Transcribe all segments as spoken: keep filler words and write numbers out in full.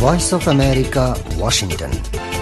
Voice of America, Washington.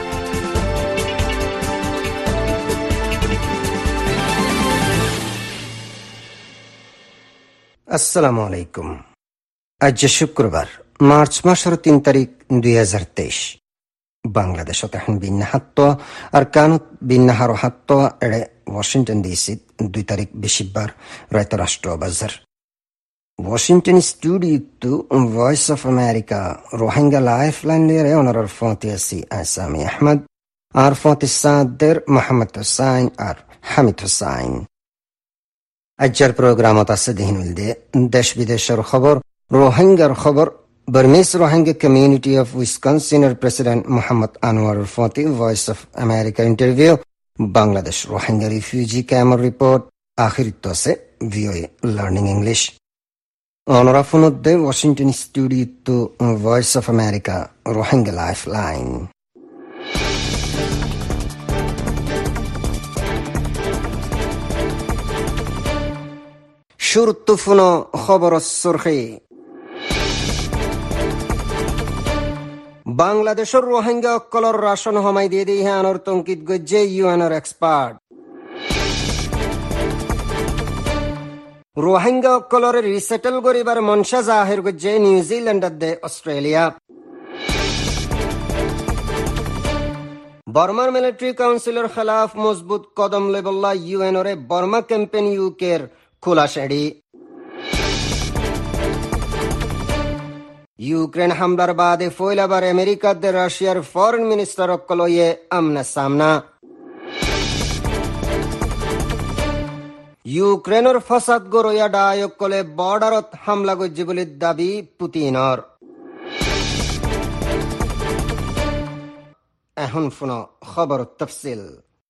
আসসালামু আলাইকুম। আজ শুক্রবার, মার্চ মাসের তিন তারিখ দুই হাজার তেইশ। বাংলাদেশত এখন বিন্না হাত্ত আর কানুত বিন্না হারো হাত্ত এড়ে ওয়াশিংটন ডিসি দুই তারিখ বেশিবার রায়ত রাষ্ট্র বাজার Washington studio voice of America Rohingya life line লিয়ে অনার ফতি আসি আসামি আহমদ আর ফতি সাদের মোহাম্মদ হুসাইন আর হামিদ হুসাইন। আজকের প্রোগ্রামত আছে দিন দিয়ে দেশ বিদেশের খবর, রোহিঙ্গার খবর, Burmese Rohingya Community of Wisconsin President Muhammad Anwar Fati Voice of America interview, Bangladesh Rohingya Refugee Camp report, আখির তসে ভিওএ Learning English. অনরা ফোনদে Washington Studio to Voice of America Rohingya Lifeline. শুরুতে ফোন খবর সুরখি। বাংলাদেশের রোহিঙ্গা অকলর রাশন হমাই দিয়ে দিয়ে আনর তঙ্কিত গজ্জে ইউএনর এক্সপার্ট। রোহিঙ্গা অকলর রিসেটল করিবার মনসা জাহির গজ্জে নিউজিল্যান্ডের দে অস্ট্রেলিয়া। বর্মার মিলিটারি কাউন্সিলের খেলাফ মজবুত কদম লেবল্লা ইউএনরে বর্মা ক্যাম্পেন ইউকের খোলা শেড়ি। ইউক্রেন হামলার বাদে ফয়লাবার আমেরিকাতে রাশিয়ার ফরেন মিনিস্টার অকলয়ে আমনা সামনা। ইউক্রেনের ফসাদ গরয়া ডায়কলে বর্ডারত হামলা গজ্জি বলে দাবি পুতিনর। এখন শুনো খবর তফসিল।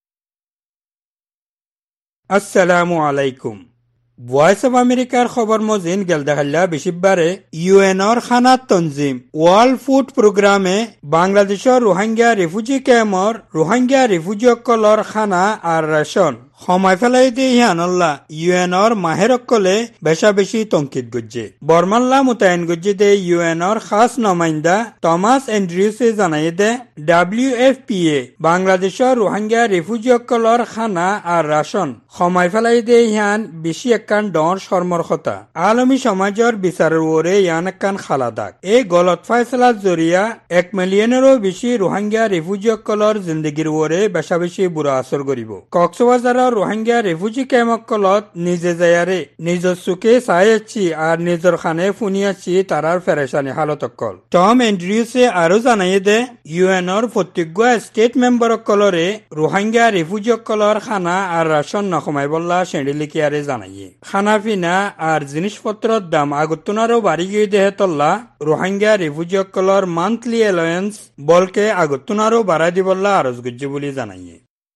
আসসালামু আলাইকুম। ভয়েস অফ আমেরিকার খবর মজিন গেলদাখাল্লা বেশিবারে ইউএনর খানা তনজিম ওয়ার্ল্ড ফুড প্রোগ্রামে বাংলাদেশের রোহিঙ্গা রিফিউজি ক্যাম্পর রোহিঙ্গা রিফিউজি অকলর খানা আর রেশন সময় ফেলাই দিয়ে ইহানল্লা ইউএনর মাহের অকলে বেশা বেশি তঙ্কিত গজ্জে। বর্মাল্লা মোতায়েন গজ্জে দে ইউএনর খাস নমাইন্দা টমাস এন্ড্রিউসে জানাই দে ডাব্লিউ এফ পি এ বাংলাদেশের রোহিঙ্গা রিফিউজি অকলর খানা আর রাশন সময় ফেলাই দিয়ে ইহান বেশি একান ডর শর্মর কথা আলমী সমাজের বিচারের ওরে ইয়ান একান খালাদাক। এই গলত ফাইসলার জরিয়া এক মিলিয়নেরও বেশি রোহিঙ্গা রিফিউজি অকলর জিন্দগির ওরে বেশা বেশি বুড়া আসর করিব। কক্সবাজার রোহিঙ্গা রিফিউজি ক্যাম্পকলত নিজে যায়ারে নিজের চুকে চাইছি আর নিজের খানে ফুনিয়াছি তারার ফেরেশানি হালত অকল। টম এন্ড্রিউসে আরো জানাই দে ইউএনর প্রত্যেক স্টেট মেম্বার অকলরে রোহিঙ্গা রিফিউজি অকলর খানা আর রাশন নকমাই বললা সেন্ডিলিকিয়ারে জানাইয়ে খানা পিনা আর জিনিসপত্রের দাম আগতুনারও বাড়ি গিয়ে দেহে তল্লা রোহিঙ্গা রিফিউজি অকলর মান্থলি অ্যালায়েন্স বলকে আগতুনারও বাড়াই দিবল্লা আরজ গুজ্জি বলে জানাইয়ে।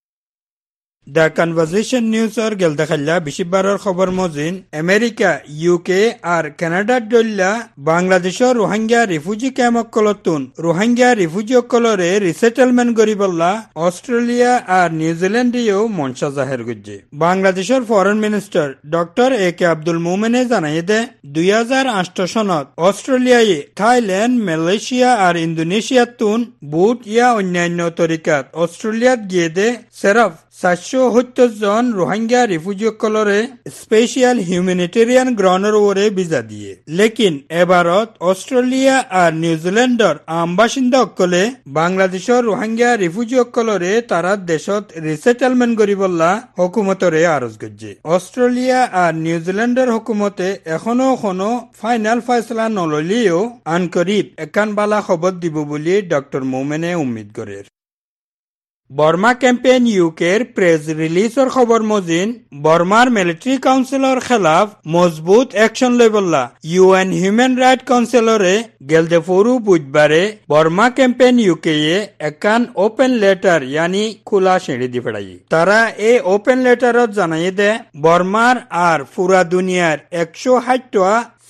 দ্য কনভারসেশন নিউজর গেলদাখাল্লা বেশিবারের খবর মজিন আমেরিকা, ইউকে আর কানাডার দল্লা বাংলাদেশের রোহিঙ্গা রিফিউজি ক্যাম্পকলতুন রোহিঙ্গা রিফিউজি অকলরে রিসেটেলমেন্ট করিবল্লা অস্ট্রেলিয়া আর নিউজিল্যান্ডেও মনসা জাহের গজ্জে। বাংলাদেশের foreign minister doctor A K Abdul মোমেনে জানাই দে দুই হাজার আট সনত অস্ট্রেলিয়ায় থাইল্যান্ড, মালয়েশিয়া আর ইন্দোনেশিয়াতুন বুট ইয়া অন্যান্য তরিকাত অস্ট্রেলিয়াত গিয়ে দে সেরাফ চারশো সত্তর জন রোহিঙ্গা রিফিউজি অকলরে স্পেশাল হিউম্যানিটেরিয়ান গ্রাউন্ডের ওরে ভিসা দিয়ে। লেকিন এবারত অস্ট্রেলিয়া আর নিউজিল্যান্ডর আম বাসিন্দা অকলে বাংলাদেশের রোহিঙ্গা রিফিউজি অকলরে তারা দেশত রিসেটেলমেন্ট করিবল্লা হুকুমতরে আরজ গজ্জে। অস্ট্রেলিয়া আর নিউজিল্যান্ডের হুকুমতে এখনো কোনো ফাইনাল ফয়সলা নললিও আনকরিব একান বালা খবর দিব বলে ডক্টর মোমেনে উম্মিদ করে। বর্মা ক্যাম্পেন ইউকের প্রেস রিলিজর খবর মজিন বর্মার মিলিটারি কাউন্সিলর খেলাফ মজবুত অ্যাকশন লইবল্লা ইউএন হিউম্যান রাইট কাউন্সিলরে গেলদে ফরু বুধবারে বর্মা ক্যাম্পেন ইউকে একান ওপেন লেটার ইয়ানি খোলা শেড়ি দি ফেড়াই। তারা এই ওপেন লেটারত জানাই দে বর্মার আর পুরা দুনিয়ার একশো ষাটটা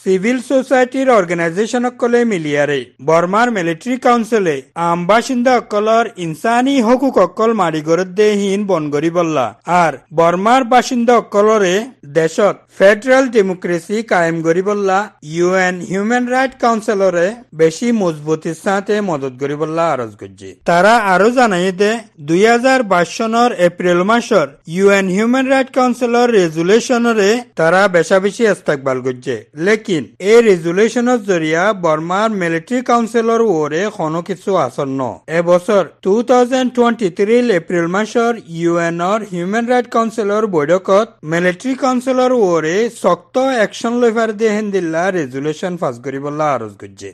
সিভিল সোসাইটির অর্গানাইজেশন অকলে মিলিয়ারে বর্মার মিলিটারি কাউন্সিলে আম বাসিন্দা অকলর ইনসানি হকুক অকল মারিগরদে হীন বনগরি বললা আর বর্মার বাসিন্দা অকলরে দেশত ফেডারেল ডেমোক্রেসি কায়েম করি বললা ইউএন হিউম্যান রাইট কাউন্সিলরে বেশি মজবুতির সাথে মদত করি বললা আরজ করছে। তারা আরো জানাই দে দুই হাজার বাইশ সনের এপ্রিল মাসের ইউএন হিউম্যান রাইট কাউন্সিলর রেজুলেশনরে তারা বেশা বেশি ইস্তেকবাল করছে, লেকিন এই রেজুলেশনের জরিয়া বর্মার মিলিটারি কাউন্সিলর ওরে কোনো কিছু আসন্ন। এবছর টু থাউজেন্ড টুয়েন্টি থ্রি এপ্রিল মাসের ইউএনর হিউম্যান রাইট কাউন্সিলর বৈঠকত মিলিটারি কাউন্সিলর ওরে শক্ত অ্যাকশন লইবার দিয়ে হেন্দিল্লা রেজুলেশন পাস করি বললা আরজ করছে।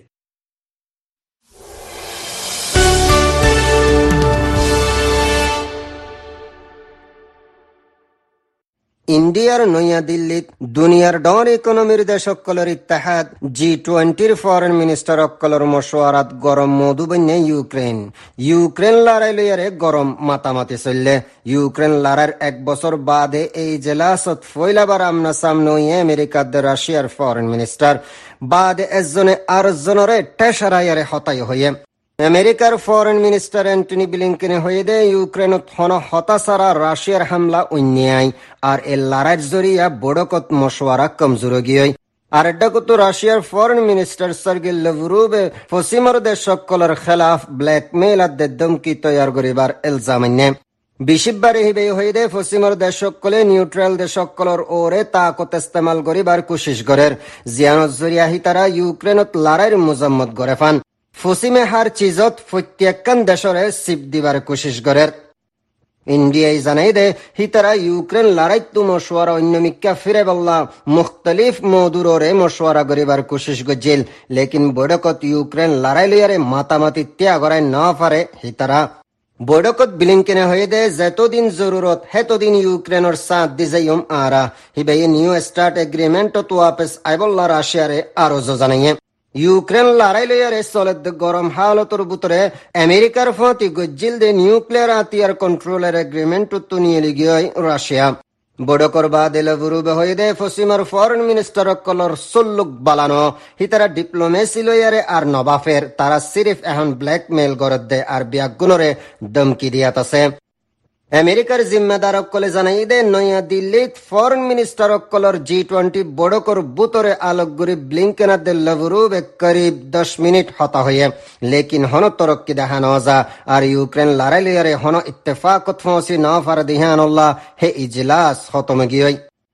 ইন্ডিয়ার নয়া দিল্লিত দুনিয়ার ডন ইকোনমির দেশসকলের ইত্তেহাদ জি টুয়েন্টির ফরেন মিনিস্টার অকলর মশওয়ারাত গরম মধু বন্যে ইউক্রেন ইউক্রেন লড়াই লইয়ারে গরম মাতামাতি চললে ইউক্রেন লড়াইয়ের এক বছর বাদে এই জেলাসত ফইলাবার আমনা সামনে আমেরিকার রাশিয়ার ফরেন মিনিস্টার বাদে একজনে আরেকজনরে টেসারাইয়ারে হতাই হয়ে আমেরিকার ফরেন মিনিস্টার অ্যান্টনি ব্লিংকেনে হয়ে দে ইউক্রেনত হন হতাশারা রাশিয়ার হামলা অন্যায় আর এর লড়াইয়ের জরিয়া বড়কত মশওয়ারা কমজোর গিয়ে আর এটা কত রাশিয়ার ফরেন মিনিস্টার সার্গেই লাভরোভে পশ্চিমর দেশ সকলের খেলাফ ব্ল্যাকমেল আর ধমকি তৈয়ার করিবার ইলজাম আনে বিশিববারে হিবে হয়ে দে পশ্চিমর দেশ সকলে নিউট্রাল দেশ সকলের ওরে তাকত ইস্তেমাল করিবার কোশিশ করের জিয়ানত জরিয়া হি তারা ইউক্রেনত লড়াইয়ের মুজাম্মত করে ফান ফসিমে হার চিজত প্রত্যেকখান দেশরে সিপ দিবার কোশিশ করে। ইন্ডিয়াই জানাই দে হিতারা ইউক্রেন লড়াই তু মশওয়ারা অন্যমিকা ফিরে বললা মুখতলিফ মধুরে মশওয়ারা করিবার কোশিশ গজিল, লেকিন বৈঠকত ইউক্রেন লড়াই লইয়ারে মাতামাতি ত্যাগ করাই না পারে হিতারা বৈঠকত ব্লিংকেনে হয়ে দে যতদিন জরুরত হেতদিন ইউক্রেনের সাথ দি যাইম আরা হিবে নিউ স্টার্ট এগ্রিমেন্ট তো ওয়াপস আইবল্লা রাশিয়ারে আরো জানাইয়ে ইউক্রেন লড়াই লইয়ারে চলত গরম হালতর ভিতরে আমেরিকার ফাঁতি গজ্জিল দে নিউক্লিয়ার হাতিয়ার কন্ট্রোলের এগ্রিমেন্ট তো নিয়ে লিগিয়ে রাশিয়া বড়কর বাদে লাভরোভে হয়ে দে পশ্চিমার ফরেন মিনিস্টার কলর সল্লুক বালানো হিতারা ডিপ্লোমেসি লইয়ারে আর নবাফের তারা সিরিফ এখন ব্ল্যাকমেল গরদ দে আর বিয়াগুণরে ধমকি দিয়াত আছে। আমেরিকার জিম্মেদার অকলে জানাই দে নয়া দিল্লিত ফরেন মিনিস্টার অকলর জি টোয়েন্টি বড়কর বুতরে আলোকগুরি ব্লিংকেনাদের লাভরোভে করিব দশ মিনিট হতা হয়ে লেকিন হন তরক্কি দেখা নজা আর ইউক্রেন লড়াই লইয়ারে হন ইত্তেফাকত ফসি না ফার দিহানুল্লাহ হে ইজলাস খতম গিয়ে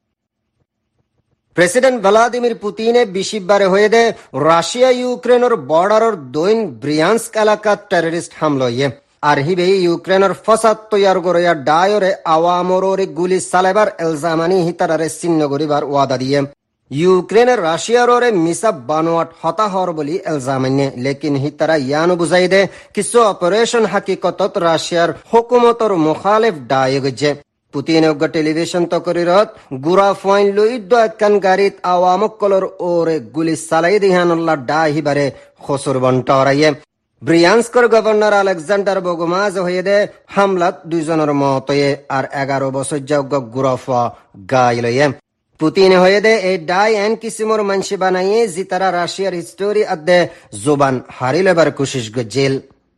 প্রেসিডেন্ট ভ্লাদিমির পুতিনে বিশিববারে হয়ে দে রাশিয়া ইউক্রেনের বর্ডারের দৈন ব্রিয়ান্স্ক এলাকাত টেররিস্ট হামলা ইয়ে আর হিবে ইউক্রেনের ফসাদ তৈয়ার করিয়া ডায়রে আওয়ামরে গুলি চালাইবার এলজামানি হিতারারে চিহ্ন করিবার ওয়াদা দিয়ে ইউক্রেনের রাশিয়ারে মিসা বানোয়াট হতাহর বলি এলজামানে লেকিন হিতারা ইয়ানো বুঝাই দে কিছু অপারেশন হাকিকতত রাশিয়ার হুকুমতর মুখালিফ ডায় গজে পুতিনে টেলিভিশন তকরিরত গুড়া ফাইন লইদ একখান গাড়িত আওয়ামকলর ওরে গুলি চালাই দিহানুল্লাহ ডায় হিবারে খসুর বন্টরাইয়ে ব্রিয়ান্স্কর গভর্নর আলেকজান্ডার বগমাজ হয়ে দে হামলাত দুইজনের মত আর এগারো বছর যোগ্য গুরফা গাইলয়ে পুতিনে হয়ে দে এই ডাই এন কিসিমর মানসি বানাইয়ে জি তারা রাশিয়ার হিস্টোরি আদে জোবান হারি লেবার কোশিশ গজিল।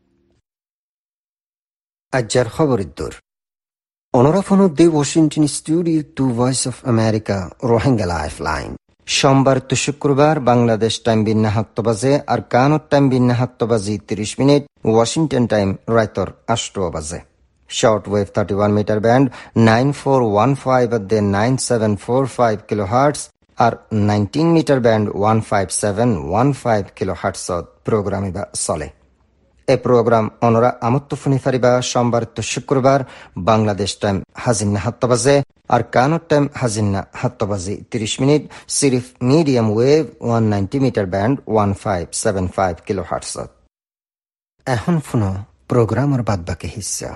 আজ্জার খবরের দূর অনরাফন the Washington studio to voice of America Rohingya life line সোমবার তো শুক্রবার বাংলাদেশ টাইম বিন্না সাত বাজে আর কানত টাইম বিন্না সাত বাজি ত্রিশ মিনিট ওয়াশিংটন টাইম রাইতর আষ্ট বাজে short wave thirty one meter band nine four one five দে nine seven four five kilohertz আর nineteen meter band one five seven one five kilo হার্টসত প্রোগ্রাম ইবা চলে। এ প্রোগ্রাম অনরা আমত্ত ফুনি ফারিবা সোমবার তো শুক্রবার বাংলাদেশ টাইম হাজিন্না সাত বাজে আর কানত টাইম হাজিন্না সাত বাজি ত্রিশ মিনিট সিরিফ medium wave one ninety meter band one five seven five kilo হার্টসত। এখন ফুনো প্রোগ্রামের বাদ বাকি হিস্সা।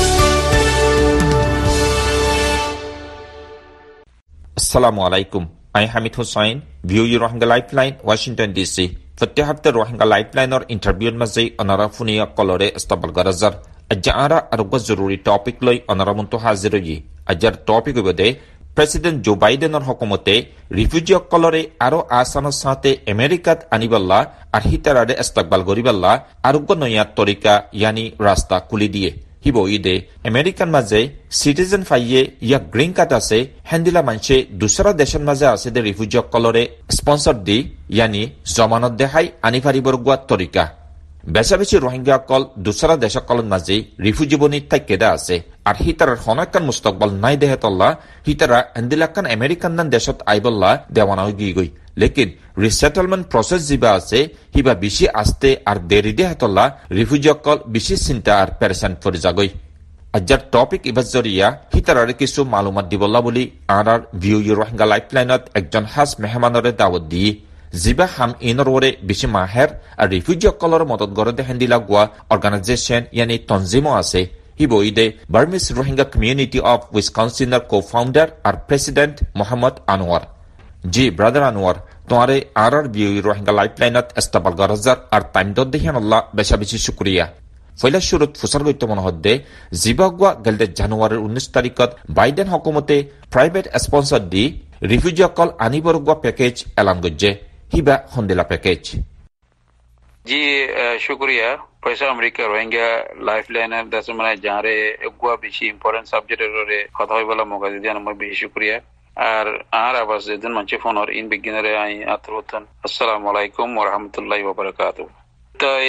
আসসালামু আলাইকুম I Hamid Hussain, View Rohingya Lifeline, Washington D C. Fatihapta Rohingya Lifeline or interview mazai onara funia kolore estabal garazar. Ajara arugwa zaruri topic loi onara muntu haziroyi. Ajar topic ubade President Joe Biden or hukumote refugee kolore aro asano sate Americat aniballa ar hitarade estakbal goriballa arugwa noya torika yani rasta kuli diye. Hibo ide American maze citizen faye ya green card ase handila manche dusra deshan maze ase de refugee kolore sponsor di yani zamanat dehai anifari borgwa torika. বেশা বেশি Rohingya call দুসরা দেশ colon মাঝে refugee বনি থাকেদা আছে আর হিতারার হনাকান মুস্তকবল নাই দেহে তল্লা হিতারা এন্দিলাকান American নান দেশত আইবল্লা দেওয়ানা গই গই লেকিন রিসেটলমেন্ট প্রসেস জিবা আছে হিবা বেশি আসতে আর দেরি দেহে তল্লা রিফিউজি কল বেশি চিন্তা আর পেরেশান করে যাগই আজার টপিক ইবাজ জরিয়া হিতারারে কিছু মালুমাত দিবল্লা বলি আর আর ভিউ রোহিঙ্গা লাইফলাইনত একজন হাস মেহমানরে দাওয়াত দিয়ে জিবা হাম ইনর ওরে বেশি মাহের আর রিফিউজি কলর মদত গরদে হেন্দিলা গোয়া অর্গানাইজেশন ইয়ানি তনজিমও আছে হিবো ইদে বার্মিস রোহিঙ্গা কমিউনিটি অফ উইসকনসিনের কো-ফাউন্ডার আর প্রেসিডেন্ট মোহাম্মদ আনোয়ার জি ব্রাদার আনোয়ার তোমারে আর আর বিউ রোহিঙ্গা লাইফলাইনত এস্তাবাল গরজার আর টাইম দত দেহিয়ান আল্লাহ বেশা বেশি শুক্রিয়া ফইলা শুরুত ফুসার গইত মনহদ্দে জিবা গোয়া গেলদে জানুয়ারির উনিশ তারিখত বাইডেন হকুমতে প্রাইভেট স্পন্সর দি রিফিউজি কল আনিবর গোয়া প্যাকেজ এলান গজ্জে হিবা হন্দেলা প্যাকেজ জি শুক্রিয়া পয়সা আমেরিকা রোহিঙ্গা লাইফলাইনের দাস মানে যারে এগুয়া বেশি ইম্পর্টেন্ট সাবজেক্টের কথা হইবলা মৌকা দিদি আমার বেশি শুক্রিয়া আর আর আবাস যেদিন মানুষ ফোনের ইন বিগিনারে আই আতরতন আসসালামু আলাইকুম ওয়া রাহমাতুল্লাহি ওয়া বারাকাতুহু তাই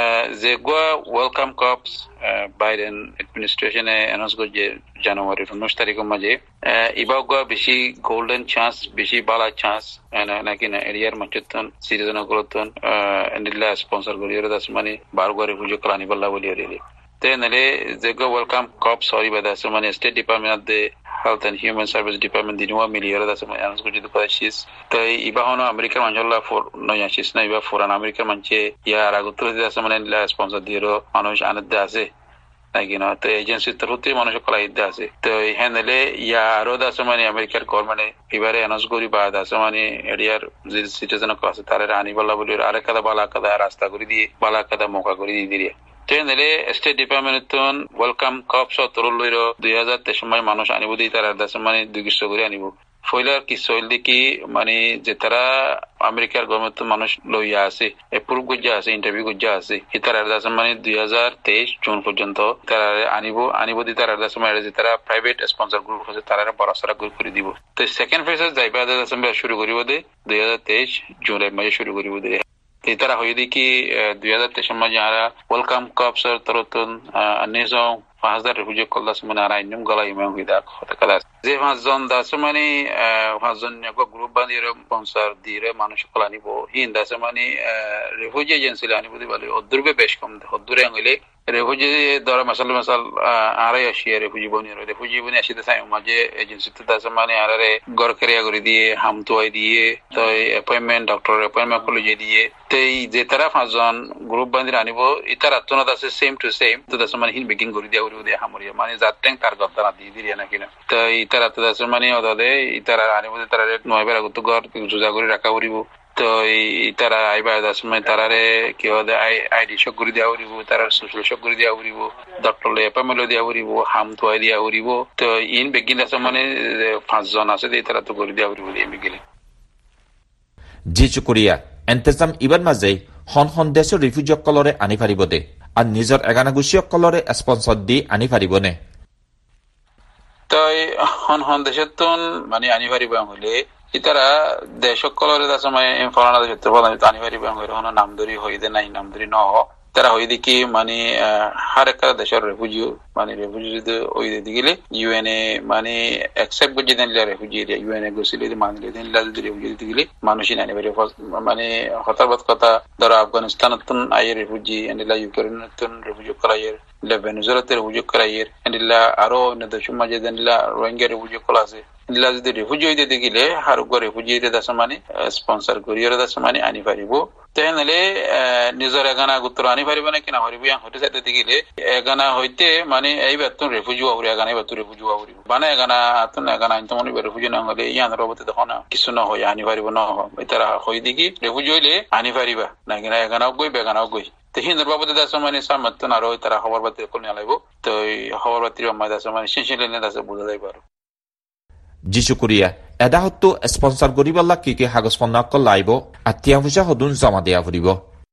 যে গোয়া welcome corps Biden administration announce করছে জানুয়ারির উনিশ তারিখের মাঝে ইবা গোয়া বেশি গোল্ডেন চান্স বেশি বালা চান্স নাকি না এরিয়ার মাঝতন সিটিজেন গুলোতন এন্ডিলা স্পন্সর করি ওরা দাস মানে বারগো রিফিউজি কলানি বল্লা বলি রেলি তে নলে যে গো ওয়েলকাম কাপস সরি বাদাস মানে state department of the Health and Human Service Department dinua miliara da sama anus guji dupa shis tai iba hono America manjolla for no ya shis na iba for an America manche ya ragutu da sama la sponsor diro manush anad da ase nagi no te agency taruti manush kola idda ase to henele ya aro da sama ni America government ibare anus gori ba da sama ni area citizen ko ase tare ani bolla boli are kada bala kada rasta gori di bala kada moka gori di diria tenele state department ton welcome corps toroloiro দুই হাজার তেইশ সময় মানুষ আনিবুদি তার দাস মানে দুইশো করে আনিব ফয়লার কি সইলদি কি মানে যে তারা আমেরিকার গভর্নমেন্ট মানুষ লইয়া আছে এপ্রুভ গজ্জা আছে ইন্টারভিউ গজ্জা আছে তার দাস মানে দুই হাজার তেইশ জুন পর্যন্ত তারা আনিব আনিবুদি তার দাস মানে যে তারা প্রাইভেট স্পন্সর গ্রুপ আছে তারা পরাসরা গ্রুপ করে দিব তো সেকেন্ড ফেজ যাইবা দাস মানে শুরু করিব দে দুই হাজার তেইশ জুলাই মাসে শুরু করিব দে তারা হয়ে দেখি দুই হাজার তেইশ মাসে যারা ওয়েলকাম কাপস তরতুন আনিসং পাঁচ হাজার রিফিউজি কল দাস মানে আর আইনম গলা ইমাম হইদা কথা কাদা যে পাঁচজন দাস মানে পাঁচজন গ্রুপ বানিয়ে স্পন্সর দিয়ে মানুষ কল আনিব হিন দাস মানে রিফিউজি এজেন্সি আনিব বলে অদূরবে বেশ কম অদূরে হইলে রেফিউজি ধরো মাসাল মাসাল আড়াই আসি রেফিউজি বনি রেফিউজি বনি আসিতে চাই মাঝে এজেন্সিতে দাস মানে আরে গড় কেরিয়া করে দিয়ে হামতুয়াই দিয়ে তো অ্যাপয়েন্টমেন্ট ডক্টর অ্যাপয়েন্টমেন্ট কলেজে দিয়ে তো এই যে তারা পাঁচজন গ্রুপ বান্ধি আনিব ইতার আত্মনাথ আছে সেম টু সেম তো দাস মানে হিন বেকিং করে দিয়া উড়ে হামরিয়া মানে যাত্রেং তার গদ্দানা দিয়ে দিয়ে নাকি না তো ইতার আত্ম দাস মানে অদে ইতার আনিব তারা নয় বেলা গত ঘর জুজা করে রাখা উড়িব তো তারা আইবা দাস মানে তারারে কি হয় আইডি শক করে দিয়া উড়িব তারা সোশ্যাল শক করে দিয়া উড়িব ডক্টর অ্যাপয়েন্টমেন্ট দিয়া উড়িব হাম থুয়াই দিয়া উড়িব তো ইন বেগিন দাস মানে পাঁচজন আছে তারা তো করে দিয়া উড়িব দিয়ে বেগিলে জি চুকুরিয়া এন্তেজাম ইবান মাঝে হন হন দেশের রিফিউজি কলরে আনি পারিব দে আর নিজের এগানাগুশীয় কলরে স্পন্সর দি আনি পারিব নে তাই হন হন দেশের তো মানে আনি পারিব হলে ইতারা দেশ কলরে দাস মানে ফলানা দেশের তো আনি পারিব হলে হন নামদরি হইদে নাই নামদরি ন তারা হই দেখি মানে হার একটা দেশের রেফিউজি মানে রেফিউজি ওই দিকে ইউএনএ মানে অ্যাকসেপ্ট করছে দেন রেফিউজি এরিয়া ইউএনএ গেছিল মানলে দেন যদি রেফিউজি দিকে মানুষই না নেবে মানে হতাবাদ কথা ধরো আফগানিস্তান আইয়ের রেফিউজি এন্ডিলা ইউক্রেন রেফিউজি করাইয়ের ভেনেজুয়েলাতে রেফিউজি করাইয়ের এন্ডিলা আরো অন্য দেশের মাঝে দেনলা রোহিঙ্গা রেফিউজি করা আছে এন্ডিলা যদি রেফিউজি হইতে দেখিলে হার রেফিউজি দাস মানে স্পন্সর করিয়ে দাস মানে আনি পারিব তেনেহলে নিজৰ এগানা গুত্তৰ আনি পাৰিব নে কিনা পাৰিব ইয়াক হয়তো চাইতে দেখিলে এগানা হইতে মানে এই বেতন রেফিউজি হওয়া এগানা বেতন রেফিউজি হওয়া মানে এগানা আতন এগানা আইন তোমার রেফিউজি না হলে ইয়ান রবতে দেখো না কিছু না হয় আনি পারিব না হয় তারা হই দেখি রেফিউজি হইলে আনি পারিবা না কিনা এগানাও গই বেগানাও গই তো হিন্দুর বাবদে দাস মানে সামতন আর তারা খবর বাতি কোন লাগব তো এই খবর বাতির আমার দাস মানে সিনসিলেনে দাস বুঝা যাইব আর জি শুক্রিয়া এদা হতো স্পন্সর করিবলা কি কি কাগজ পত্ৰ লাইব আতিয়া পইচা হদুন জমা দিয়া ফুৰিব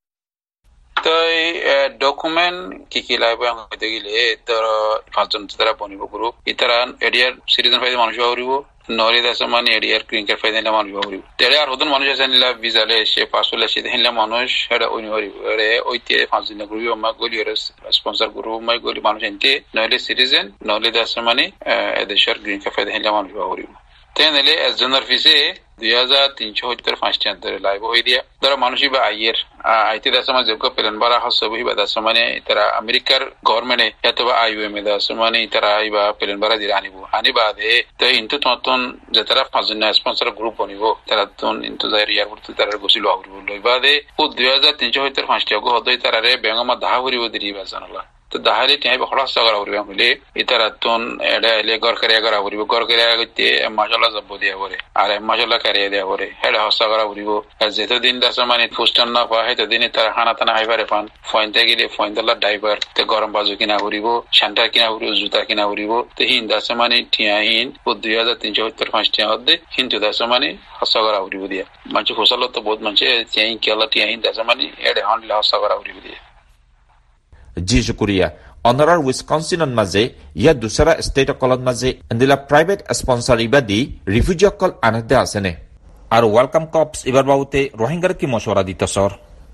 তো ডকুমেন্ট কি কি লাইব হইতে গেলে তোর পাঁচজন তারা বনিব গ্রুপ ইতারা এরিয়ার সিটিজেন ফাইদে মানুষ হরিব নরে দাস মানে এরিয়ার গ্রিন কার্ড ফাইদে মানুষ হরিব তেরে আর হদুন মানুষ আছে নিলা ভিসালে সে পাসলে সে হিলা মানুষ এটা ওই হরিব এরে ওইতে পাঁচজন গ্রুপ আমা গলি এর স্পন্সর গ্রুপ মাই গলি মানুষ এনতে নলে সিটিজেন নলে দাস মানে এদেশের গ্রিন কার্ড ফাইদে হিলা মানুষ হরিব তেনেহলে এজনের ফিসে দুই হাজার তিনশো সত্তর পাঁচটি অন্তরে লাইভ হয়ে দিয়া ধরো মানুষই বা আইয়ের আইতে দাস মানে যোগ্য পেলেন বারা হসবহি বা দাস মানে তারা আমেরিকার গভর্নমেন্টে অথবা আইওএম এ দাস মানে তারা আইবা পেলেন বারা দিয়ে আনিব আনিবা দে তো ইন্তু ততন যে তারা পাঁচজন স্পন্সর গ্রুপ বনিব তারা তখন ইন্তু যাই এয়ারপোর্ট তারা গছিল আউরিব লইবা দে ও দুই হাজার তিনশো সত্তর পাঁচটি অগ হদই তারারে বেঙ্গমা দাহা করিব দিবা জানলা তো দাহারে টিয়াই খরচ করা করিব বলে ইতারা তখন এটা এলে গড় করে করা করিব গড় করে গইতে মশলা জব দিয়া করে আর মশলা কারিয়ে দেয়া করে এটা হস্তা করা করিব আর যেতদিন দাস মানে ফুস্টান না পায় ততদিন তারা খানা টানা হাইবারে পান ফয়েন্টে গেলে ফয়েন্টলা ড্রাইভার তে গরম বাজু কিনা করিব শান্টার কিনা করিব জুতা কিনা করিব তো হিন দাস মানে টিয়াহিন ও দুই হাজার তিনশো সত্তর পাঁচটি হদে কিন্তু দাস মানে হস্তা করা করিব দিয়া মানুষ ফসল তো বহুত মানুষ টিয়াহিন কেলা টিয়াহিন দাস মানে এটা হনলে হস্তা করা করিব দিয়া জি শুক্রিয়া অনাৰৰ উইসকনচিনৰ মাজে ইয়াৰ দুসৰা ষ্টেটসকলৰ মাজে এণ্ডিলা প্ৰাইভেট স্পন্সৰ ইবাদি ৰিফিউজিসকল আনন্দে আছেনে আৰু ৱেলকাম কপছ এবাৰ বাবুতে রোহিঙ্গার কি মশওয়ারা দিত স্যার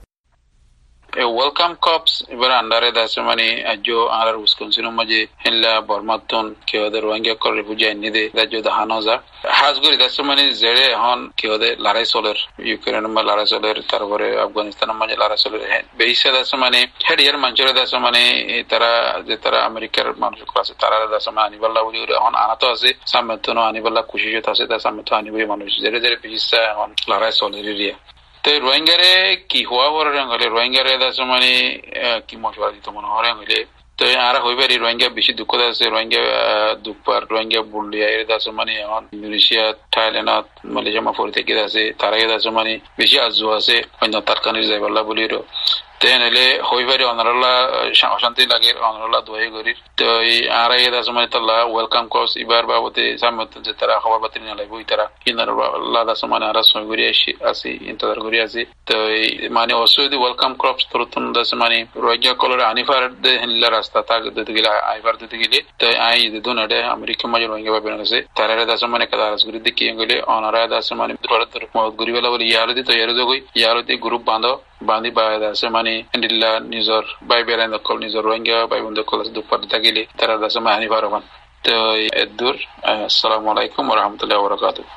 ওয়েলকাম কপস এবার আন্ডারে দাসে মানে আজো আর উইসকনসিন মাঝে হেলা বর্মাতন কেওদের রোহিঙ্গা কল রিফিউজি আইনি দে রাজ্য দাহানজা হাজগুড়ি দাসে মানে জেরে হন কেওদের লড়াই চলের ইউক্রেনের মধ্যে লড়াই চলের তারপরে আফগানিস্তানের মাঝে লড়াই চলের বেশি দাসে মানে হেডিয়ার মানুষের দাসে মানে তারা যে তারা আমেরিকার মানুষ আছে তারা দাসে মানে আনিবাল্লা বলি হন আনাতো আছে সামনে আনিবাল্লা কুশিশত আছে তা সামনে আনিবই মানুষ জেরে জেরে বেশি হন লড়াই চলের এরিয়া তো রোহিঙ্গারে কি হওয়া বড় হলে রোহিঙ্গারে দাস মানে কি মশলা দিত মনে হয় হইলে তো আর হইবারি রোহিঙ্গা বেশি দুঃখ আছে রোহিঙ্গা দুঃখবার রোহিঙ্গা বুলিয়া এর দাস মানে এখন ইন্দোনেশিয়া থাইল্যান্ড মালয়েশিয়া মাফরি থেকে আছে তারা দাস মানে বেশি আজু আছে অন্য তার কানে যাইবাল্লা বলি তেনেহলে হইবারি অনারলা অশান্তি লাগে অনারলা দোয়াই করি তো এই আর এই দাস মানে তাল্লা ওয়েলকাম কোর্স এবার বাবতে সামনে যে তারা খবর বাতি নিয়ে লাগবে তারা কিনারা দাস মানে আর সই করি আসি আসি ইন্তজার করি আসি তো এই মানে অসুবিধা ওয়েলকাম ক্রপস তরতুন দাস মানে রোহিঙ্গা কলরে আনিফার হিল্লা রাস্তা তাক দিতে গেলে আইবার দিতে গেলে তো আই দুন এডে আমেরিকা মাঝে রোহিঙ্গা পাবে গেছে তারা দাস মানে কাদারাস করি দেখি গেলে অনারা দাস মানে মদত করিবেলা বলে ইয়ার দি তৈরি যোগই ইয়ার দি গ্রুপ বাঁধ বান্ধি বাই দাসে মানে এন্ডিল্লা নিজর বাই বেড়াই দখল নিজর রোহিঙ্গা বাই বন্ধু দখল দুপার থাকিলে তারা দাসে মানে আনি পারবান তো এদুর আসসালামু আলাইকুম ওয়া রাহমাতুল্লাহি ওয়া বারাকাতুহু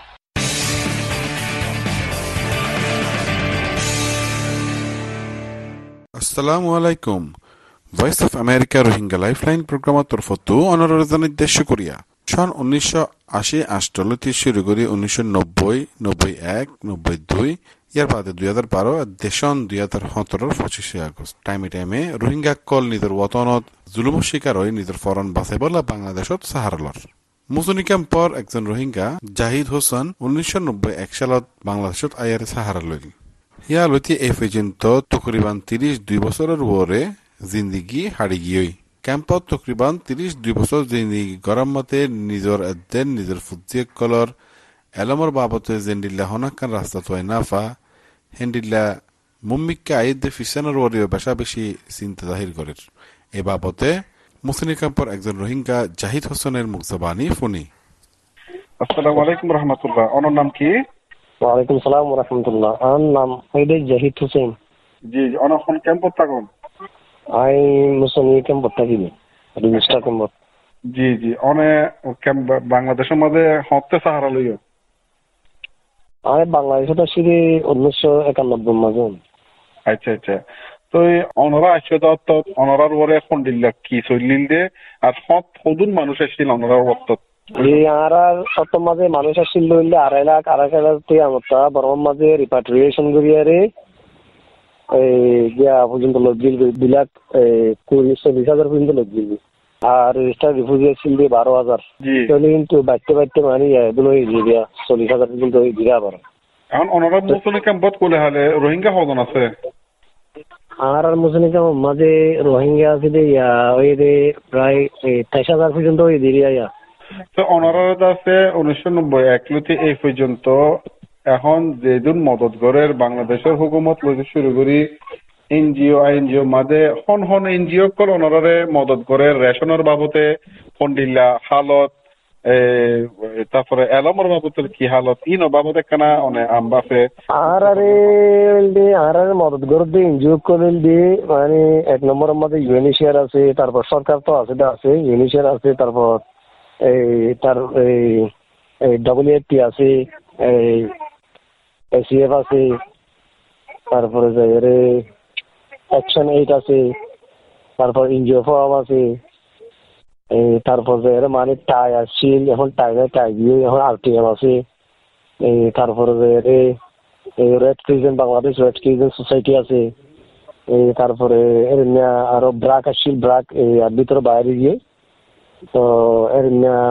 আসসালামু আলাইকুম voice of America Rohingya lifeline প্রোগ্রামৰ তৰফতো অনুৰোধ দেশ কোৰিয়া সন উনিশশো আশি আষ্টলতি শুরু করে উনিশশো নব্বই নব্বই এক নব্বই দুই ইয়ার বাদে দুই হাজার বারো দেশন দুই হাজার সতেরোর পঁচিশে আগস্ট টাইমে টাইমে রোহিঙ্গা কল নিজের ওতনত জুলুমৰ শিকার হৈ নিজের ফরন বাঁচাইবলা বাংলাদেশত সাহারালর মুজনি ক্যাম্পর একজন রোহিঙ্গা জাহিদ হোসেন উনিশশো নব্বই এক সালত বাংলাদেশত আইয়ারে সাহারা লইল ইয়া লইতে এই পর্যন্ত তকরিবান তিরিশ দুই বছরের ওরে জিন্দিগি হারি গিয়ে ক্যাম্পত তকরিবান তিরিশ দুই বছর জিন্দিগি গরম মতে নিজের এদেন নিজের ফুজিয়েক কলর এলমর বাবতে জেন্ডিল্লা হনাকান রাস্তা তোয় নাফা হেন্ডিল্লা মুম্মিককে আইদ ফিসানোর ওরে বেশা বেশি চিন্তা জাহির করে এ বাবতে মুসলিম ক্যাম্পর একজন রোহিঙ্গা জাহিদ হোসেনের মুখজবানি ফোনি আসসালামু আলাইকুম রহমতুল্লাহ ওনার নাম কি ওয়ালাইকুম সালাম ওয়া রাহমাতুল্লাহ আমার নাম হইদে জাহিদ হোসেন জি ওনার কোন ক্যাম্পত থাকুন আই মুসলিম ক্যাম্পত থাকি রেজিস্টার ক্যাম্পত জি জি অনে ক্যাম্প বাংলাদেশের মধ্যে হতে সাহারা লইও আরে বাংলাদেশত আসলে উনিশশো একানব্বই মাঝে আচ্ছা আচ্ছা তো অনরা আসছে তো অনরার ওরে কোন দিল্লা কি চলিল দে আর সব সদুন মানুষ আসছিল অনরার ওরত এই আর অত মাঝে মানুষ আসছিল হইলে আড়াই লাখ আড়াই লাখ থেকে আমতা বর্তমান মাঝে রিপাট্রিয়েশন করিয়ারে এই গিয়া পর্যন্ত লোক গিলবে দুই লাখ কুড়ি চল্লিশ হাজার পর্যন্ত লোক গিলবে আর রেজিস্টার রিফিউজি আসছিল দিয়ে বারো হাজার তাহলে কিন্তু বাড়তে বাড়তে মানে এগুলো গিয়া চল্লিশ হাজার পর্যন্ত গিরা আবার এখন অনারা মুসলিম ক্যাম্পত কোলে হালে রোহিঙ্গা কজন আছে আর আর মুসলিম ক্যাম্প মাঝে রোহিঙ্গা আছে যে ওই যে প্রায় তেইশ হাজার পর্যন্ত ওই দিরিয়া ইয়া তো অনারা আছে উনিশশো নব্বই একলতি এই পর্যন্ত এখন যেদিন মদত গড়ের বাংলাদেশের হুকুমত লইতে শুরু করি এনজিও আইএনজিও মাঝে হন হন এনজিও কল অনারে মদত গড়ের রেশনের বাবদে ফন্ডিল্লা হালত তারপরে এলমর বাবতের কি হালত ইন বাবদে কেনা অনে আমবাফে আর আরে আর আর মদত গড়ে এনজিও করল দিয়ে মানে এক নম্বরের মধ্যে ইউএনএইচসিআর আছে তারপর সরকার তো আছে আছে ইউএনএইচসিআর আছে তারপর এই তার এই ডব্লিউএফপি আছে এই এসিএফ আছে তারপরে যে অ্যাকশন এইট আছে তারপর এনজিও ফোরাম আছে এই তারপর যে মানে টাই আসছিল এখন টাই না টাই দিয়ে এখন আরটিএম আছে এই তারপরে যে এই red crescent Bangladesh red crescent society আছে এই তারপরে আরো ব্রাক আসছিল ব্রাক এই আর ভিতরে বাইরে গিয়ে তো এর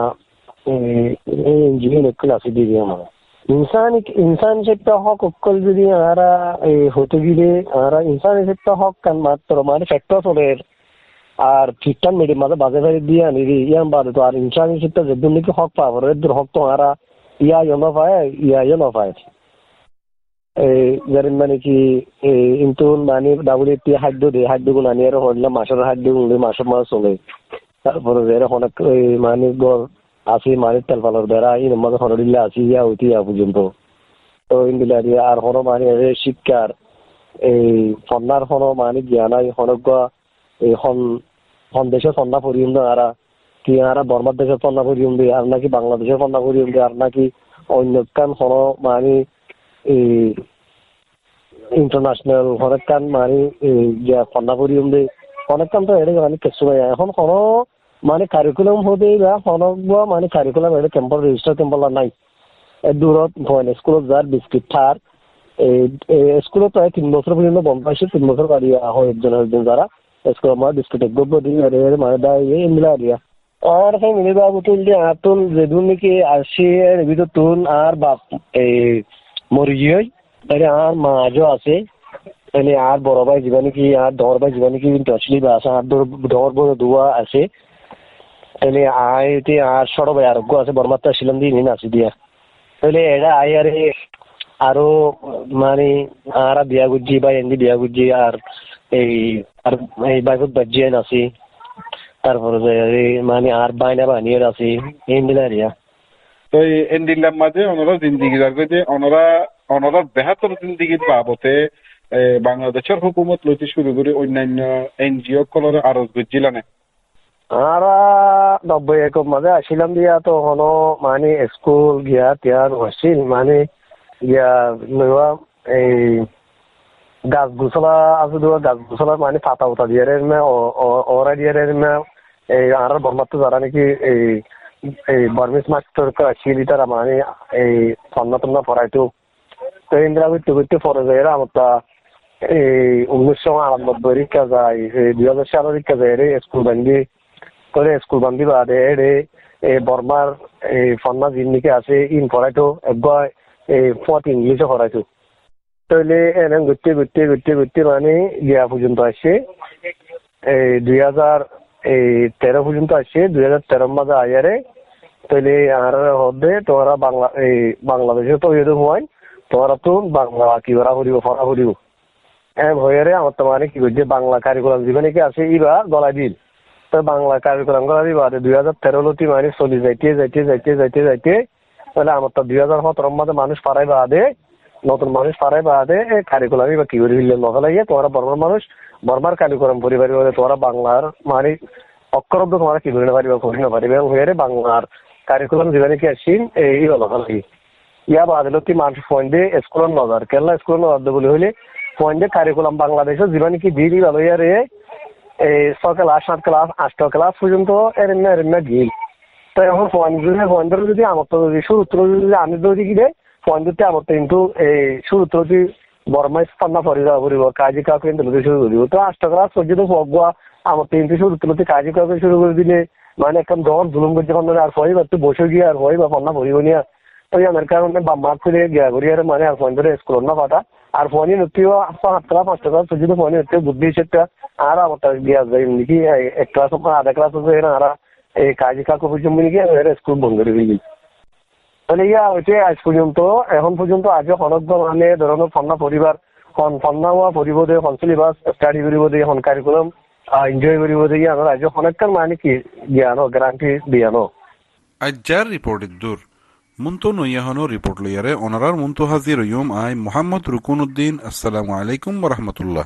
এনজিও নকল আছে দিদি আমার ইনসান ইনসান সেটা হক অকল যদি আরা হতে গিয়ে আরা ইনসান সেটা হক কান মাত্র মানে ফ্যাক্টর চলে আর খ্রিস্টান মিডিয়াম মাঝে বাজে ফেরে দিয়ে আনি ইয়ান বাদে তো আর ইনসান সেটা যে দুর্নীতি হক পাবো এদের হক তো আরা ইয়া ইয়ে নফায় ইয়া ইয়ে নফায় এই যার মানে কি কিন্তু মানে ডাব্লিউএফপি খাদ্য দিয়ে খাদ্যগুলো আনি আর হইলে মাসের খাদ্যগুলো মাসের মাস চলে তারপরে যে অনেক মানে গড় আছে মানে তেল পালর বেড়া এই মাঝে হরডিল্লা আছে ইয়া হইতে ইয়া পর্যন্ত তো ইন্দিলা দিয়ে আর হনো মানে শিক্ষার এই সন্ন্যার হনো মানে জ্ঞানাই হনক এই হন হন দেশের সন্না পরিয়ম দেয় আরা কি আরা বর্মার দেশের সন্না পরিয়ম দিয়ে আর নাকি বাংলাদেশের সন্না পরিয়ম দিয়ে আর নাকি অন্য কান হনো মানে এই ইন্টারন্যাশনাল হরেক কান মানে সন্না পরিয়ম দিয়ে অনেক কাম তো এটা মানে কিছু এখন কোনো মানে কারিকুলাম হতে বা হনক মানে কারিকুলাম এটা ক্যাম্পার রেজিস্টার ক্যাম্পার নাই দূরত ভয় স্কুলত যার বিস্কিট থার এই স্কুলত প্রায় তিন বছর পর্যন্ত বন্ধ পাইছে তিন বছর বাড়ি হয় একজন একজন যারা স্কুল আমার বিস্কুট একদম দিয়ে মানে দেয় মিলা দিয়া আর সেই মিলি বাবু তুল দিয়ে আর তুল যেদিন নাকি আসি ভিতর তুল আর বাপ এই মরি গিয়ে তাহলে আর মাঝও আছে তাহলে আর বড় ভাই যাবা নাকি আর ডর ভাই যাবা নাকি কিন্তু আসলে বা আছে আর ডর বড় দুয়া আছে তাহলে আইতে আর সড় ভাই আরোগ্য আছে বর্মাত্রা ছিলাম দিয়ে নিন আসি দিয়া তাহলে এটা আই আরে আরো মানে আর বিয়া গুজি বা এমনি বিয়া গুজি আর এই আর এই বাইকত বাজিয়ান আছে তারপরে মানে আর বাইনা বানিয়ে আছে এই মিলারিয়া তো এই এন্ডিলার মাঝে ওনারা জিন্দিগি রাখবে যে ওনারা ওনারা বেহাতর জিন্দিগির বাবতে বাংলাদেশের হুকুমত লইতে শুরু করে অন্যান্য এনজিও কলর আরো বুঝছিলানে আরা নব্বই একর মাঝে আসিলাম দিয়া তো হনো মানে স্কুল গিয়া তিয়ার হচ্ছিল মানে ইয়া লইয়া এই গাছ গুছলা আছে দুয়া গাছ গুছলা মানে পাতা উতা দিয়ে ওরা দিয়ে এই আর বর্মাত্র যারা নাকি এই এই বর্মিস মাস্টার আসছিল তারা মানে এই সন্না টন্না পড়াইতো তো ইন্দিরা করতে করতে পরে যায় এরা আমার এই উনিশশো আটানব্বই রিক্কা যায় দুই হাজার সালের রিক্কা যায় রে স্কুল বান্ধি করে স্কুল বান্ধি বাদে রে এই বর্মার এই ফন্না জিন্দিকে আছে ইন পড়াইতো একবার এই পথ ইংলিশে পড়াইতো তাহলে এনে ঘুরতে ঘুরতে ঘুরতে ঘুরতে মানে গিয়া পর্যন্ত আসছে এই দুই হাজার এই তেরো পর্যন্ত আসছে দুই হাজার তেরোর মাঝে আয়ারে তাহলে আর হবে তোমরা বাংলা এই বাংলাদেশে তো এরকম হয় তোমরা তো বাংলা কি করা করিব পড়া করিব এম হয়ে আমার তো মানে কি করছে বাংলা কারিকুলাম জীবনে কি আছে ইবা গলা দিল তো বাংলা কারিকুলাম গলা দিবা দুই হাজার তেরো লতি মানে চলি যাইতে যাইতে যাইতে যাইতে যাইতে তাহলে আমার তো দুই হাজার সতেরোর মাঝে মানুষ পারাই বাদে নতুন মানুষ পারাই বাদে কারিকুলামই বা কি করে দিলে নজর লাগিয়ে তোমরা বর্মার মানুষ বর্মার কারিকুলাম পরিবার তোমরা বাংলার মানে অক্ষরব্দ তোমরা কি করে পারিবা করি না পারিবে হয়ে বাংলার কারিকুলাম জীবনে কি আসিন এই নজর লাগি ইয়া বাদে কি মানুষ ফোন দিয়ে স্কুলের নজর কেরলা স্কুলের নজর বলে হইলে ফোন দিয়ে কারিকুলাম বাংলাদেশের জীবনে কি দিদি ভালো ইয়ারে এই ছ ক্লাস সাত ক্লাস আট ক্লাস পর্যন্ত এরেন্না এরেন্না গিল তো এখন ফোন যদি ফোন ধরে যদি আমার তো যদি সুরুত্র যদি আমি যদি কি দেয় ফোন দিতে আমার তো কিন্তু এই সুরুত্র যদি বর্মাই পান্না পরিবা পরিব কাজী কাউকে তুলতে শুরু করিব তো আষ্ট ক্লাস পর্যন্ত পড়বা আমার তিনটে শুরু তুলতে কাজী কাউকে শুরু করে দিলে মানে একদম দর জুলুম করছে আর পরে একটু বসে গিয়ে আর পরে বা পান্না পরিব নিয়ে ওই আমার কারণে বাম্মা ছেলে গিয়া করি আর মানে আর ফোন ধরে স্কুল না পাঠা আর ফোনই নতিও সাত ক্লাস পাঁচ ক্লাস পর্যন্ত ফোনই হচ্ছে বুদ্ধি সেটা আর আমার গিয়া যায় নাকি এক ক্লাস আধা ক্লাস হচ্ছে না আর এই কাজী কাকু পর্যন্ত নাকি স্কুল বন্ধ করে দিলি তাহলে ইয়া হচ্ছে আজ পর্যন্ত এখন পর্যন্ত আজও অনগ্য মানে ধরনের ফন্না পরিবার ফন্না হওয়া পরিব দিয়ে ফন সিলেবাস স্টাডি করিব দিয়ে এখন কারিকুলাম এনজয় করিব দিয়ে আমার আজ অনেকটার মানে কি জ্ঞানো গ্যারান্টি দিয়ানো আজ যার রিপোর্টের দূর মুন্তু নইয়াহনো রিপোর্ট লইয়ারে ওনারার মুন্তু হাজির ইয়ুম আই মোহাম্মদ রুকুন উদ্দিন আসসালামু আলাইকুম ওয়া রাহমাতুল্লাহ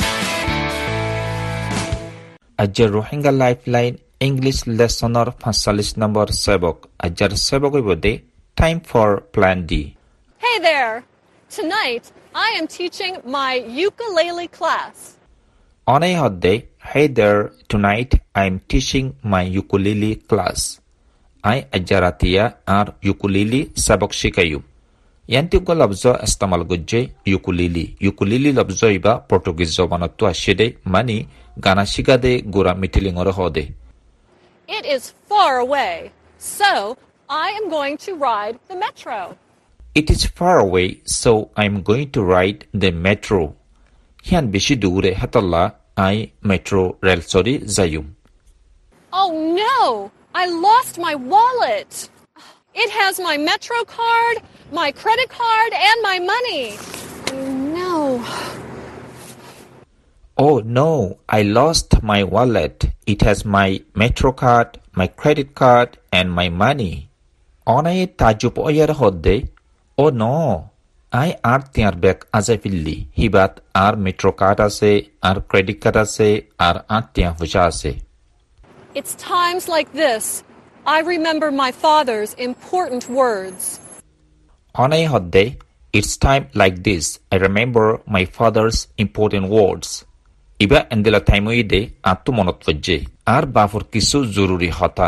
আজ্জার রোহিঙ্গা লাইফলাইন ইংলিশ লেসনৰ পঞ্চল্লিছ নম্বৰ সেবক আজ্জার সেবক হইবদে time for plan D Hey there. Tonight I am teaching my ukulele class. অনে হদ্দে Hey there. Tonight I am teaching my ukulele class. I ajaratiya ar ukulele sabak shikayu. Yanti ko labzo istamal gujje ukulele. Ukulele labzo iba Portuguese zobanattu ashide mani gana shigade gura mitilingore hode. It is far away, so I am going to ride the metro. It is far away, so I am going to ride the metro. Hian beshi dure hatalla I metro rail sori zayum. Oh no! I lost my wallet. It has my Metro card, my credit card, and my money. No. Oh no, I lost my wallet. It has my Metro card, my credit card, and my money. Onay tajub oyar hodde. Oh no, I ar tiar bag azafilli. Hibat ar Metro card ase, ar credit card ase, ar ar tiar fusha ase. It's times like this I remember my father's important words. Onay hodde, it's time like this I remember my father's important words. Iba endela time ide attu monot fajje ar bafur kisu zururi hota.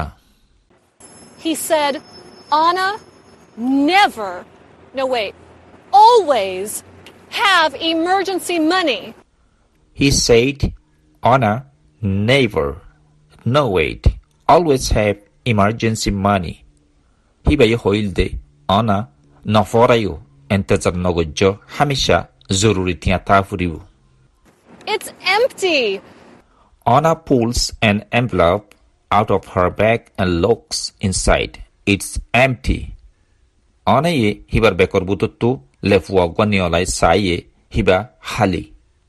He said, Anna, never, no wait, always have emergency money. He said, Anna, never, no wait, always have emergency money. Hibayo hoilde, Anna, naforayo, entezar nogojo, hamisha, zururi tiatafuriu. It's empty. Anna pulls an envelope out of her bag and looks inside. It's empty. Anna ye hibar bekor bututtu lefwa gwaniolai saye hiba hali.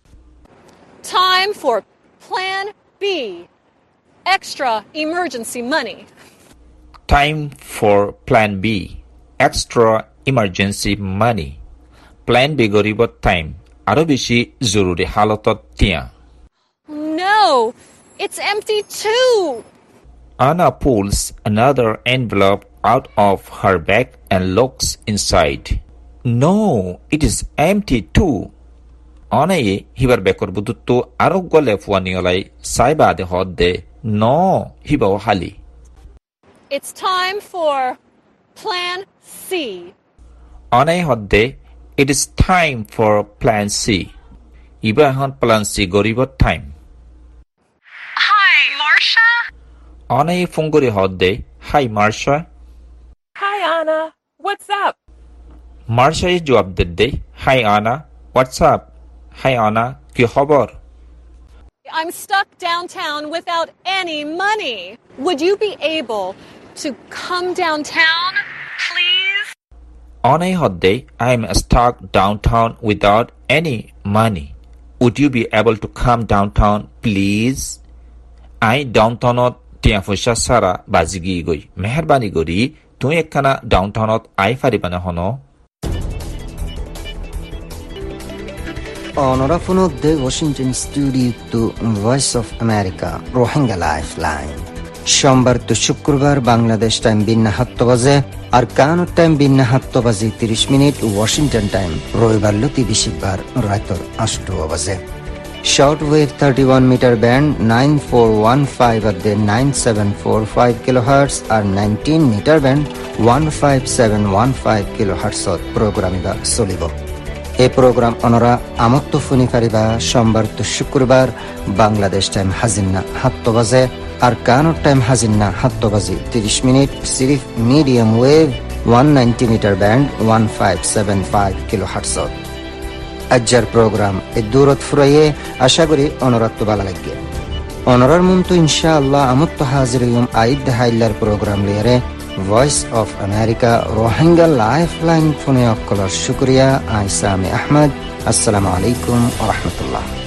Time for Plan B. Extra emergency money. Time for Plan B. Extra emergency money. Plan B goribot time. Aro beshi zururi halatot tia. No, it's empty too. Anna pulls another envelope out of her bag and looks inside. No, it is empty too. Anna ye hibar bekor buduttu aro gole fuaniolai saiba de hodde. No, hiba hali. It's time for Plan C. Anna hodde, it is time for Plan C. Iba han Plan C goribot time. Hi, Marsha. Anna ye fungori hodde, hi Marsha. Hi, Anna. What's up? Marsha ye jawab dedde, hi Anna. What's up? Hi Anna, ki khobor? I'm stuck downtown without any money. Would you be able to come downtown, please? Anna hodde, I am stuck downtown without any money. Would you be able to come downtown, please? I downtownot tia fusha sara bazigi goi. Meherbani gori, tu ekkana downtownot ai faribana hono. অনরাফোন of the Washington studio to voice of America Rohingya lifeline সোমবার তো শুক্রবার Bangladesh time বিন্না সাত বাজে আর Canada time বিন্না সাত বাজে ত্রিশ minute Washington time রবিবার লতি বৃহস্পতিবার রাতর আষ্ট বাজে short wave thirty one meter band nine four one five at the nine seven four five kilohertz আর nineteen meter band one five seven one five kilohertz প্রোগ্রামিবা চলিব এই প্রোগ্রাম অনরা আমত্ত ফুনি পারিবা সোমবার তো শুক্রবার বাংলাদেশ টাইম হাজিন্না সাত বাজে আর কানোর টাইম হাজিন্না সাত বাজে তিরিশ মিনিট সিরিফ medium wave one ninety meter band one five seven five kilo হার্টজত। আজ্জার প্রোগ্রাম এ দূরত ফুরাইয়ে আশা করি অনরাত্ম ভালো লাগে। অনরার মতো ইনশাআল্লাহ আমত্ত হাজির আইদ হাইলার প্রোগ্রাম লিয়ারে voice of America Rohingya life line ফোনে অক্কলার শুক্রিয়া। আইসামি আহমদ। আসসালামু আলাইকুম ওয়া রাহমাতুল্লাহ।